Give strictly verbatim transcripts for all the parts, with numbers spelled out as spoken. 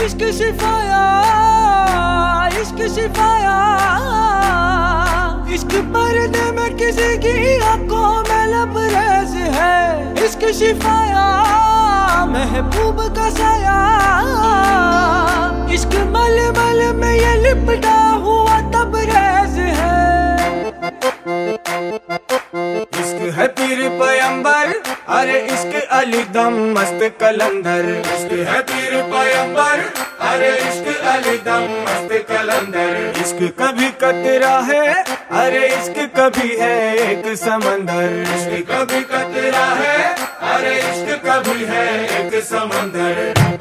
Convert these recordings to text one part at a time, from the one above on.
इश्क सिफाया इश्क सिफाया इश्क पर्दे में किसी की आंखों में लबरेज है इश्क सिफाया महबूब का साया इश्क मल मल में ये लिपटा हुआ तबरेज है इश्क है पीर पैगंबर अरे इश्क अली दम मस्त कलंदर इश्क है पीर पैगंबर अरे इश्क अली दम मस्त कलंदर इश्क कभी कतरा है अरे इश्क कभी है एक समंदर इश्क कभी कतरा है अरे इश्क कभी है एक समंदर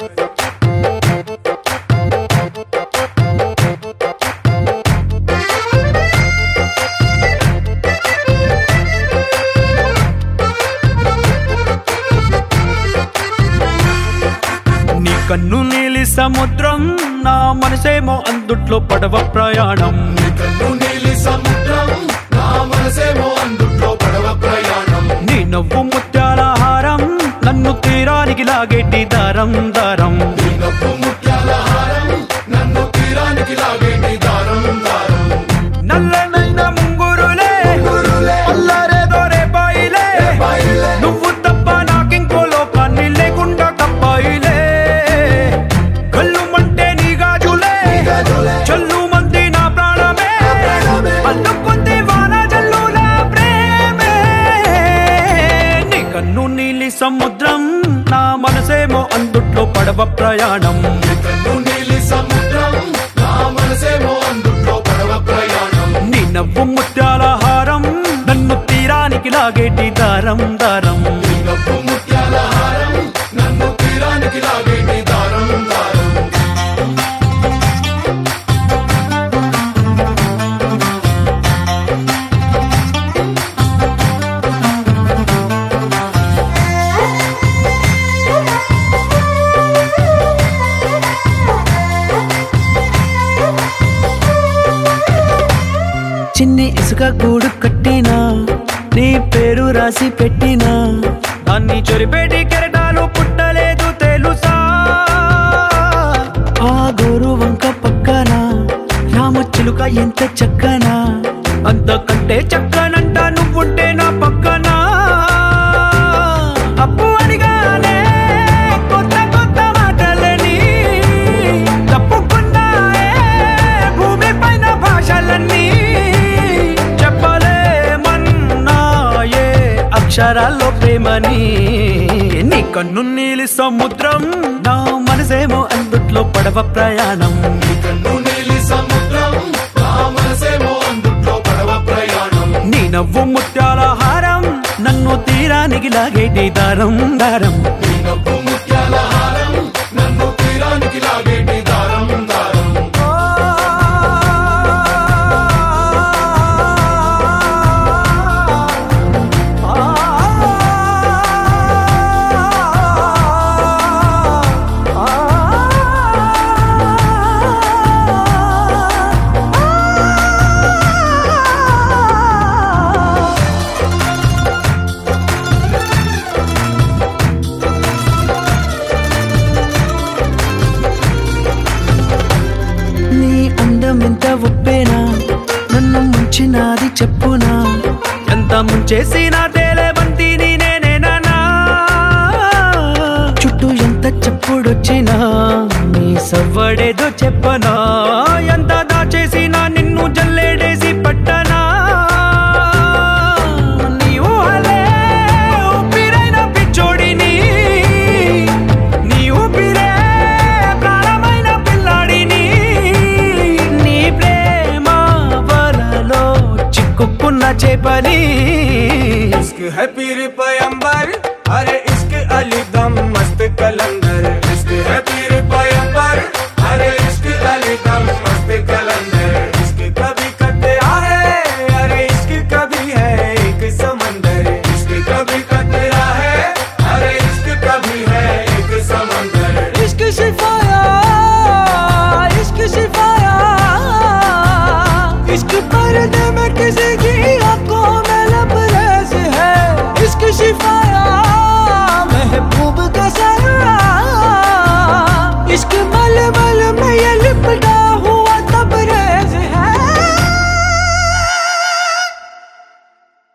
కన్ను నీలి సముద్రం నా మనసేమో అందుట్లో పడవ ప్రయాణం కన్ను నీలి సముద్రం నా మనసేమో అందుట్లో పడవ ప్రయాణం నీ నవ్వు ముత్యాల హారం నన్ను తీరానికి లాగేటి దారం దారం నీ నవ్వు ముత్యాల హారం నన్ను తీరానికి లాగేటి దారం దారం నల్లనైన ముంగురులే అల్లరేదో రేపాయిలే నువ్వు తప్ప నాకింకో లోకాన్ని లేకుండా తప్పాయిలే చల్లు మంది నా ప్రాణమే అల్లుకుంది వాన జల్లుల ప్రేమే నీ కన్ను నీలి సముద్రం నా మనసేమో అందుట్లో పడవ ప్రయాణం కన్ను నీలి సముద్రం నా మనసేమో అందుట్లో పడవ ప్రయాణం నీ నవ్వు ముత్యాల హారం నన్ను తీరానికి లాగేటి దారం దారం నీ నవ్వు ముత్యాల హారం నన్ను తీరానికి లాగేటి దారం దారం చిన్ని ఇసుక గూడు కట్టినా నీ పేరు రాసి పెట్టినా దాన్ని చొరిపేటి కెరటాలు పుట్టలేదు తెలుసా ఆ గోరు వంక పక్కన రామచిలుక ఎంత చక్కనా అంతకంటే చక్కనంట నువ్వుంటే నా పక్కన అప్పు అడిగానే కొత్త కొత్త మాటలని తప్పుకున్నాయే భూమి పైన భాషలన్నీ అక్షరాల్లో ప్రేమని నీ కన్ను నీలి సముద్రం నా మనసేమో అందుట్లో పడవ ప్రయాణం నీ కన్ను నీలి సముద్రం నా మనసేమో అందుట్లో పడవ ప్రయాణం నీ నవ్వు ముత్యాల హారం నన్ను తీరానికి లాగేటి దారం దారం నీ నవ్వు ముత్యాల హారం నన్ను తీరానికి లాగేటి దారం దారం ఎంత ఒప్పేనా నన్ను ముంచినాది చెప్పునా ఎంత ముంచేసినా తేలేవంతిని నేనేనా చుట్టూ ఎంత చెప్పుడొచ్చినా నీ సవ్వడేదో చెప్పనా ఎంత దాచేసినా నిన్ను జల్లేడేసి పట్టనా నీ ఊహలే ఊపిరైన పిచ్చోడిని నీ ఊపిరే ప్రాణమైన పిల్లాడిని చిక్కుకున్న చేపని इश्क है पीर पैगंबर अरे इश्क अली दम मस्त कलंदर